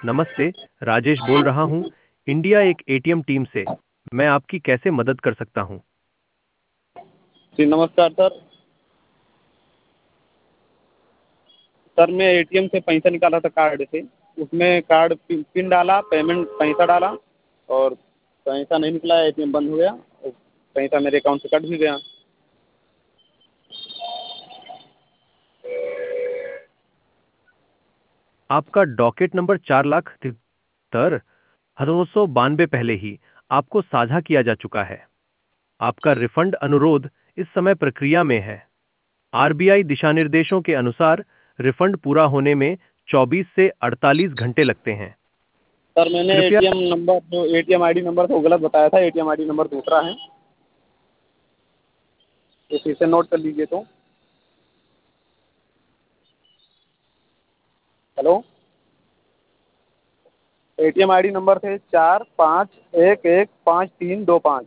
नमस्ते, राजेश बोल रहा हूँ, इंडिया एक एटीएम टीम से। मैं आपकी कैसे मदद कर सकता हूँ? जी नमस्कार सर। सर मैं एटीएम से पैसा निकाला था कार्ड से। उसमें कार्ड पिन डाला, पेमेंट पैसा डाला और पैसा नहीं निकला, एटीएम बंद हो गया और पैसा मेरे अकाउंट से कट भी गया। आपका डॉकेट नंबर 4,73,292 पहले ही आपको साझा किया जा चुका है। आपका रिफंड अनुरोध इस समय प्रक्रिया में है। आरबीआई दिशानिर्देशों के अनुसार रिफंड पूरा होने में 24 से 48 घंटे लगते हैं। सर मैंने कृपया एटीएम नंबर, जो एटीएम आईडी नंबर था वो गलत बताया था। एटीएम आईडी नंबर दूसरा है, तो फिर से नोट कर लीजिए। तो हेलो, एटीएम आईडी नंबर थे 45115325।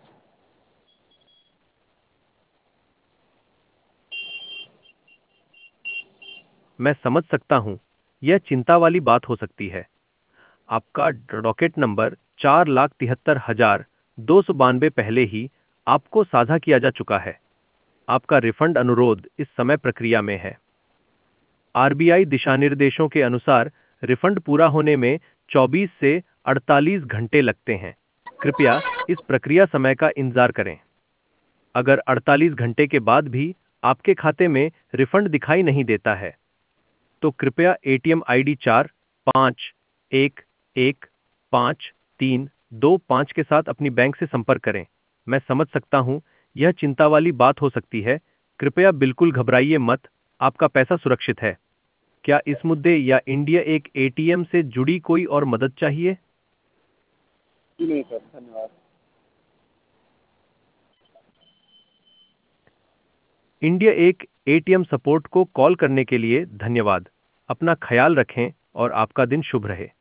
मैं समझ सकता हूं, यह चिंता वाली बात हो सकती है। आपका डॉकेट नंबर 4,73,292 पहले ही आपको साझा किया जा चुका है। आपका रिफंड अनुरोध इस समय प्रक्रिया में है। आरबीआई दिशानिर्देशों के अनुसार रिफंड पूरा होने में 24 से 48 घंटे लगते हैं। कृपया इस प्रक्रिया समय का इंतजार करें। अगर 48 घंटे के बाद भी आपके खाते में रिफंड दिखाई नहीं देता है, तो कृपया एटीएम आईडी 4,5,1,1,5,3,2,5 के साथ अपनी बैंक से संपर्क करें। मैं समझ सकता हूं, यह चिंता वाली बात हो सकती है। कृपया बिल्कुल घबराइए मत, आपका पैसा सुरक्षित है। क्या इस मुद्दे या इंडिया एक एटीएम से जुड़ी कोई और मदद चाहिए? जी नहीं सर, धन्यवाद। इंडिया एक एटीएम सपोर्ट को कॉल करने के लिए धन्यवाद। अपना ख्याल रखें और आपका दिन शुभ रहे।